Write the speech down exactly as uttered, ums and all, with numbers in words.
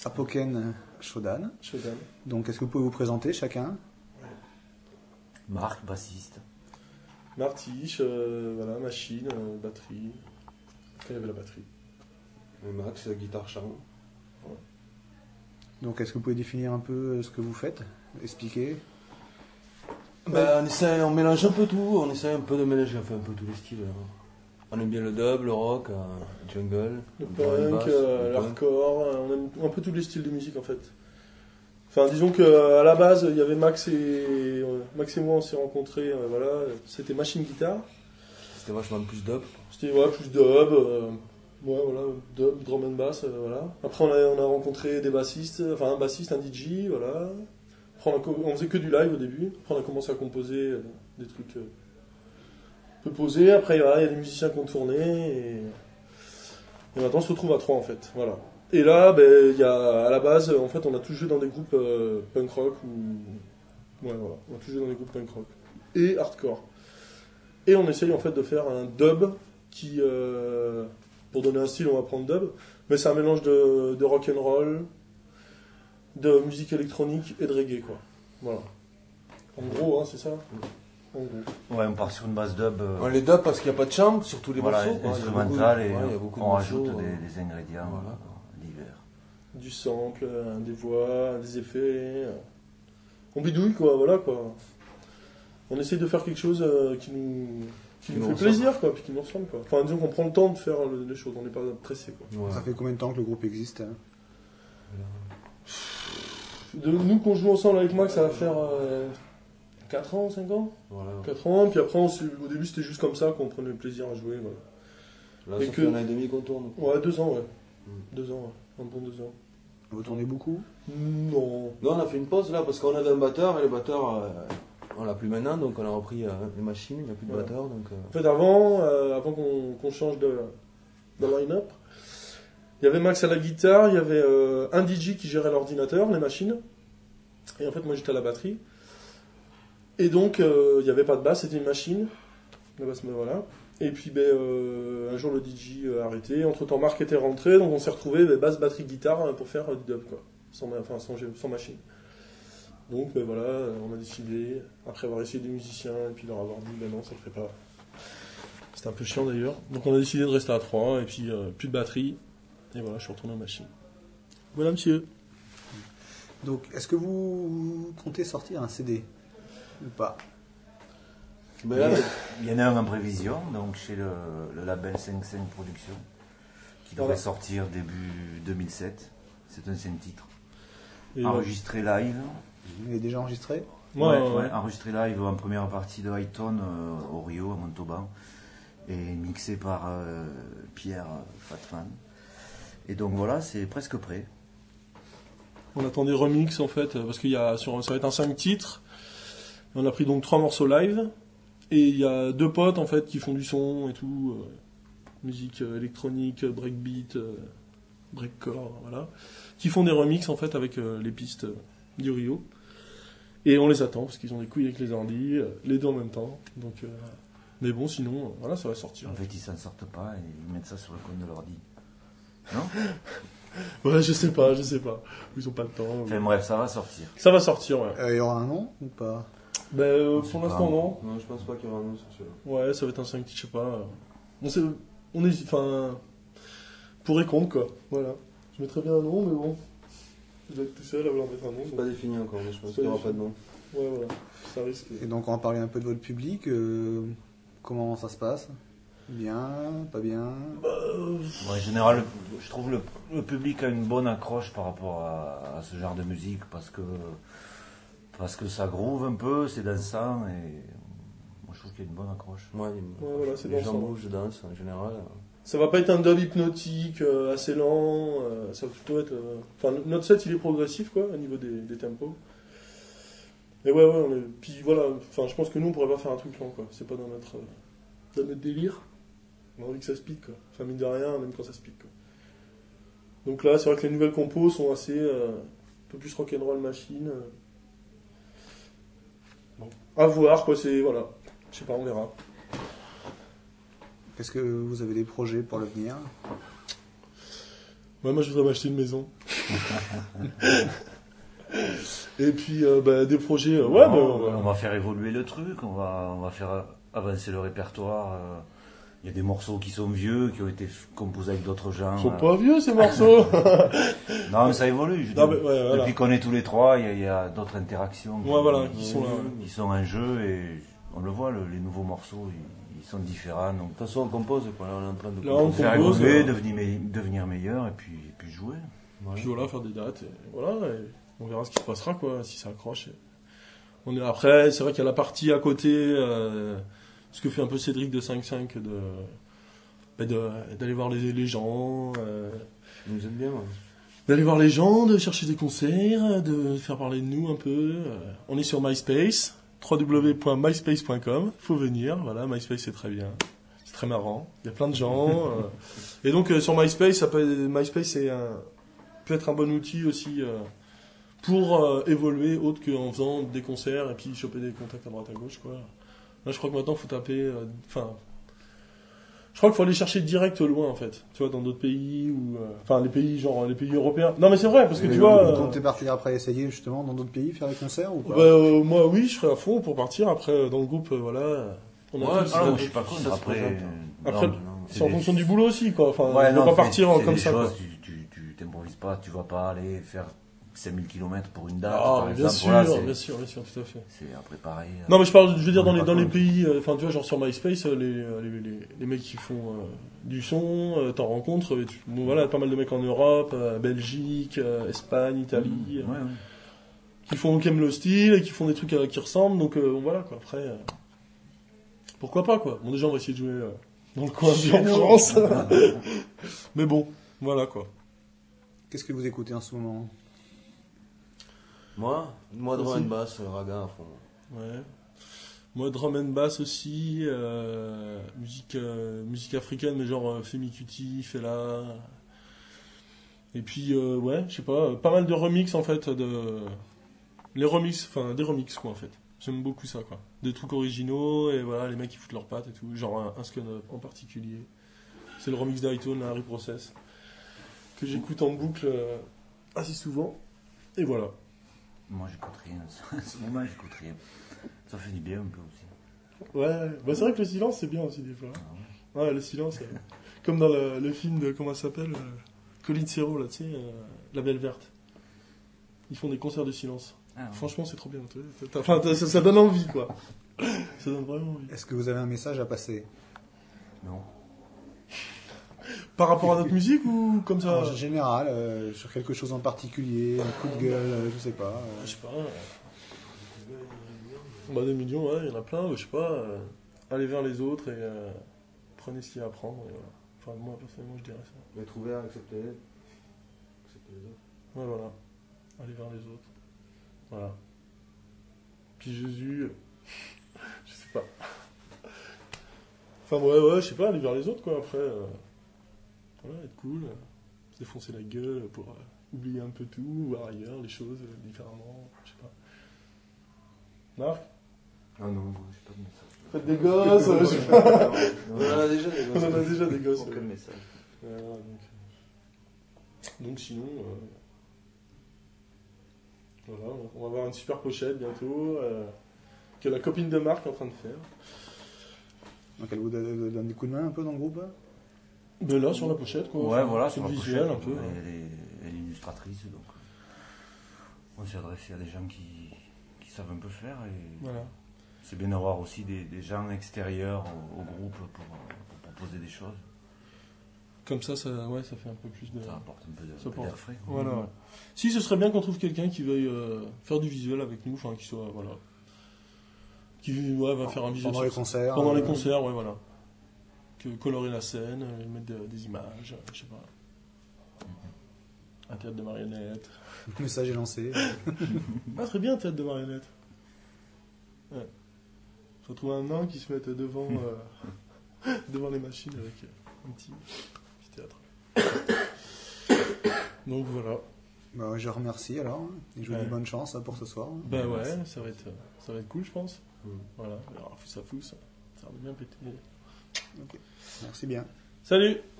Apoken Shodan. Shodan. Donc, est-ce que vous pouvez vous présenter chacun? Marc, bassiste. Martiche, euh, voilà, machine, euh, batterie. Quand il y avait la batterie. Et Max, guitare chant. Ouais. Donc, est-ce que vous pouvez définir un peu ce que vous faites? Expliquer? Ben, on essaie, on mélange un peu tout, on essaie un peu de mélanger, enfin un peu tous les styles. Hein. On aime bien le dub, le rock, euh, jungle, Le drum and punk, bass, euh, le punk. l'hardcore, euh, on aime un peu tous les styles de musique en fait. Enfin, disons qu'à la base, il y avait Max et, euh, Max et moi, on s'est rencontrés, euh, voilà, c'était machine guitare. C'était vachement plus dub. C'était ouais, plus dub, euh, ouais, voilà, dub, drum and bass, euh, voilà. Après, on a, on a rencontré des bassistes, enfin un bassiste, un D J, voilà. Après, on, a, on faisait que du live au début. Après, on a commencé à composer euh, des trucs euh, un peu posés. Après, voilà, il y a des musiciens qui ont tourné et, et maintenant, on se retrouve à trois en fait, voilà. Et là, ben, il y a, à la base, en fait, on a tous joué dans des groupes euh, punk rock ou. Ouais, voilà. On a tous joué dans des groupes punk rock. Et hardcore. Et on essaye en fait de faire un dub qui. Euh, pour donner un style, on va prendre dub. Mais c'est un mélange de, de rock and roll, de musique électronique et de reggae, quoi. Voilà. En gros, hein, c'est ça. En gros. Ouais, on part sur une base dub. euh, On les dub parce qu'il n'y a pas de chambre sur tous les voilà, morceaux. quoi. Il y a beaucoup de- instrumentale et ouais, il y a beaucoup de on morceaux, rajoute euh, des, des ingrédients voilà. euh, divers. Du sample, euh, des voix, des effets. euh. On bidouille, quoi, voilà, quoi. On essaye de faire quelque chose euh, qui nous, qui Qui nous nous fait ressemble. plaisir, quoi, puis qui nous ressemble, quoi. Enfin, disons qu'on prend le temps de faire le- les choses, on n'est pas pressé, quoi. Ouais. Ça fait combien de temps que le groupe existe? hein De, nous, qu'on joue ensemble avec Max, ça va faire euh, quatre ans, cinq ans Voilà. quatre ans, puis après, on s'est- au début, c'était juste comme ça qu'on prenait plaisir à jouer, voilà. Là, Et ça que- fait un an et demi qu'on tourne. Ouais, deux ans, ouais. Mm. Deux ans, ouais. Un bon deux ans. Vous tournez beaucoup? Non. Non, on a fait une pause là parce qu'on avait un batteur et le batteur, euh, on l'a plus maintenant, donc on a repris euh, les machines, il n'y a plus de Ouais. batteur. Donc, euh, En fait, avant, euh, avant qu'on qu'on change de, de line-up, il y avait Max à la guitare, il y avait euh, un D J qui gérait l'ordinateur, les machines, et en fait, moi j'étais à la batterie. Et donc, euh, il n'y avait pas de basse, c'était une machine. La basse, mais voilà. Et puis, ben, euh, un jour, le D J a arrêté. Entre-temps, Marc était rentré, donc on s'est retrouvé ben, basse, batterie, guitare euh, pour faire euh, du dub, quoi. Sans, ma- enfin, sans, sans machine. Donc, ben, voilà, on a décidé, après avoir essayé des musiciens, et puis leur avoir dit, ben non, ça le fait pas. C'était un peu chiant d'ailleurs. Donc, on a décidé de rester à trois, et puis euh, plus de batterie. Et voilà, je suis retourné aux machines. Voilà, monsieur. Donc, est-ce que vous comptez sortir un C D? Ou pas? ben là, Il y en a un en prévision, donc chez le, le label cinq cinq Productions, qui devrait Voilà. sortir début deux mille sept. C'est un cinq titres. Et, Enregistré live. Il est déjà enregistré? Moi, Ouais, euh, ouais, enregistré live en première partie de Highton euh, au Rio, à Montauban, et mixé par euh, Pierre Fatman. Et donc voilà, c'est presque prêt. on attend des remixes en fait, parce qu'il y a sur, ça va être un cinq titres. On a pris donc trois morceaux live. Et il y a deux potes en fait qui font du son et tout. euh, musique euh, électronique, euh, breakbeat, euh, breakcore, voilà. Qui font des remixes en fait avec euh, les pistes euh, du Rio. Et on les attend parce qu'ils ont des couilles avec les ordi, euh, les deux en même temps. Donc, euh, mais bon, sinon, euh, voilà, ça va sortir. En fait, ils s'en sortent pas et ils mettent ça sur le compte de l'ordi. Non? Ouais, je sais pas, je sais pas. Ils ont pas le temps. Enfin bref, ça va sortir. Ça va sortir, ouais. Euh, il y aura un nom ou pas? Ben, euh, Je sais pour pas. l'instant, non. non, je pense pas qu'il y aura un nom sur celui-là. Ouais, ça va être un cinq titres, je sais pas. euh. On sait, on est, enfin, pour et contre, quoi. Voilà. Je mettrais bien un nom, mais bon. Je vais être tout seul à vouloir mettre un nom. C'est donc- pas défini encore, mais je pense C'est qu'il n'y aura pas pas de nom. Ouais, voilà. Ça risque. Et donc, on va parler un peu de votre public. euh, comment ça se passe? Bien? Pas bien? Bon, en général, je trouve le, le public a une bonne accroche par rapport à, à ce genre de musique parce que, parce que ça groove un peu, c'est dansant et moi je trouve qu'il y a une bonne accroche. Ouais, il- Ouais, voilà, c'est les gens dansant. bougent, je danse en général. Ça va pas être un dub hypnotique euh, assez lent. euh, ça va plutôt être. euh, Enfin, notre set, il est progressif, quoi, au niveau des, des tempos. Et ouais, ouais, on est. Puis voilà. Enfin, je pense que nous, on pourrait pas faire un truc lent, quoi. C'est pas dans notre, euh, dans notre délire. On a envie que ça se pique, quoi. Enfin, mine de rien, même quand ça se pique, quoi. Donc là, c'est vrai que les nouvelles compos sont assez. euh, un peu plus rock'n'roll machine. euh. Bon. À voir, quoi. C'est. Voilà. Je sais pas, on verra. Est-ce que vous avez des projets pour l'avenir? Ouais, moi je voudrais m'acheter une maison. Et puis euh, bah, des projets. euh, ouais, Non, bah, on, ouais. va, on va faire évoluer le truc, on va, on va faire avancer le répertoire. euh, Il y a des morceaux qui sont vieux, qui ont été f- composés avec d'autres gens. Ils sont euh. pas vieux ces morceaux. Non, mais ça évolue. Je Non, dis, mais ouais, voilà. Depuis qu'on est tous les trois, il y a, il y a d'autres interactions qui, Ouais, voilà, qui sont là. qui sont en jeu et on le voit, le- les nouveaux morceaux, ils, ils sont différents. Donc, De toute façon, on compose, quoi. Là, on est en train de Là, on composer. faire compose, évoluer, euh. devenir, me- devenir meilleur et puis, et puis jouer. Puis voilà, faire des dates. Et voilà, et on verra ce qui se passera, quoi, si ça accroche. Et on est après, c'est vrai qu'il y a la partie à côté, euh, ce que fait un peu Cédric de cinq cinq, de, bah, de- d'aller voir les, les gens, euh, Vous êtes bien, ouais. d'aller voir les gens, de chercher des concerts, de faire parler de nous un peu. euh. On est sur MySpace, w w w point myspace point com. Faut venir, voilà, MySpace c'est très bien. C'est très marrant. Il y a plein de gens. euh. Et donc euh, sur MySpace, ça peut, MySpace c'est un, peut être un bon outil aussi euh, pour euh, évoluer autre qu'en faisant des concerts et puis choper des contacts à droite à gauche, quoi. Là, je crois que maintenant, faut taper. Enfin. Euh, Je crois qu'il faut aller chercher direct loin, en fait. Tu vois, dans d'autres pays ou, euh, enfin, les pays, genre les pays européens. Non, mais c'est vrai, parce que Et tu vous, vois. vous euh, comptez partir après essayer justement dans d'autres pays, faire des concerts ou pas? bah, euh, moi, oui, je serais à fond pour partir. Après, euh, dans le groupe, euh, voilà. euh, On a Ouais, tous, ça- Ah euh, non, je suis pas ça contre. se Après, présente. euh, Après, non, c'est en des- fonction du boulot aussi, quoi. Enfin, Ouais, on non, va pas c'est- partir c'est comme des ça, choses, quoi. Tu, tu, tu t'improvises pas, tu vas pas aller faire cinq mille kilomètres pour une date, Ah, par mais exemple. bien sûr, Voilà, c'est, bien sûr, bien sûr, tout à fait. c'est à préparer. euh. Non, mais je parle, je veux dire, On dans est les, pas dans les contre. pays, euh, enfin, tu vois, genre sur MySpace, euh, les, euh, les, les, les mecs qui font euh, du son, euh, t'en rencontres, euh, tu- bon, voilà, pas mal de mecs en Europe, euh, Belgique, euh, Espagne, Italie, Mmh, euh, ouais, ouais. qui font, qui aiment le style, et qui font des trucs euh, qui ressemblent, donc euh, bon, voilà, quoi. Après, euh, pourquoi pas, quoi. Bon, déjà, on va essayer de jouer euh, dans le coin de en France. Mais bon, voilà, quoi. Qu'est-ce que vous écoutez en ce moment? Moi, moi, drum Aussi. and bass, euh, raga à fond. Ouais. Moi, drum and bass aussi, euh, musique, euh, musique africaine, mais genre euh, Femi Kuti, Fela. Et puis, euh, ouais, je sais pas, euh, pas mal de remix en fait. De... Les remix, enfin des remix quoi en fait. J'aime beaucoup ça quoi. Des trucs originaux et voilà, les mecs qui foutent leurs pattes et tout. Genre un, un Scun Up en particulier. C'est le remix d'Hightone, Harry Process, que j'écoute en boucle euh, assez souvent. Et voilà. Moi, j'écoute rien. À ce moment, j'écoute rien. Ça fait du bien un peu aussi. Ouais, bah c'est vrai que le silence c'est bien aussi des fois. Ouais, le silence. euh, comme dans le, le film de, comment ça s'appelle euh, Colin Serrault, là, tu sais, euh, La Belle Verte. Ils font des concerts de silence. Ah, ouais. Franchement, c'est trop bien. t'as- t'as- Enfin, t'as- ça, ça donne envie, quoi. Ça donne vraiment envie. Est-ce que vous avez un message à passer? Non. Par rapport à notre musique ou comme ça En général, euh, sur quelque chose en particulier, un coup de gueule, euh, je sais pas. euh. Je sais pas. euh, Bah, des millions, ouais, il y en a plein, je sais pas. euh, Allez vers les autres et euh, prenez ce qu'il y a à prendre. Et voilà. Enfin, moi, personnellement, je dirais ça. Être ouvert, accepter, accepter les autres. Ouais, voilà. Aller vers les autres. Voilà. Puis Jésus, euh, je sais pas. Enfin, ouais, ouais, je sais pas, aller vers les autres, quoi. Après, euh, voilà, être cool, euh, se défoncer la gueule pour euh, oublier un peu tout, voir ailleurs les choses euh, différemment, je sais pas. Marc, Ah non, j'ai pas de message. faites des gosses, euh, je sais pas. On en a déjà des gosses. On en a déjà des gosses. Aucun ouais. message. Voilà, donc, euh, donc sinon, euh, voilà, on va avoir une super pochette bientôt, euh, que la copine de Marc est en train de faire. Donc elle vous donne donne des coups de main un peu dans le groupe? Mais là, sur la pochette, quoi. Ouais, voilà, c'est sur le la visuel pochette, un peu. hein. Elle est, elle est illustratrice, donc euh, on s'est adressé à des gens qui, qui savent un peu faire. Et Voilà. c'est bien d'avoir aussi des, des gens extérieurs au, au groupe pour, pour proposer des choses. Comme ça, ça, ouais, ça fait un peu plus de. Ça apporte un peu de- Ça un peu apporte. d'air frais. Voilà. Ouais. Si, ce serait bien qu'on trouve quelqu'un qui veuille euh, faire du visuel avec nous, enfin, qui soit, voilà. Qui ouais, va faire un visuel Pendant les sur- concerts. pendant les euh, concerts, ouais, voilà. Que colorer la scène, euh, mettre de- des images, euh, je sais pas. Un théâtre de marionnettes. Le message est lancé. Ah, très bien, un théâtre de marionnettes. Ouais. Faut trouver un nain qui se mette devant, euh, devant les machines avec euh, un petit, petit théâtre. Donc voilà. Bah, je remercie alors. Et je vous Ouais. dis bonne chance hein, pour ce soir. Ben ouais, ça va être, ça va être cool, je pense. Mm. Voilà, alors fous à fous, ça, ça va bien péter. Merci bien. Salut!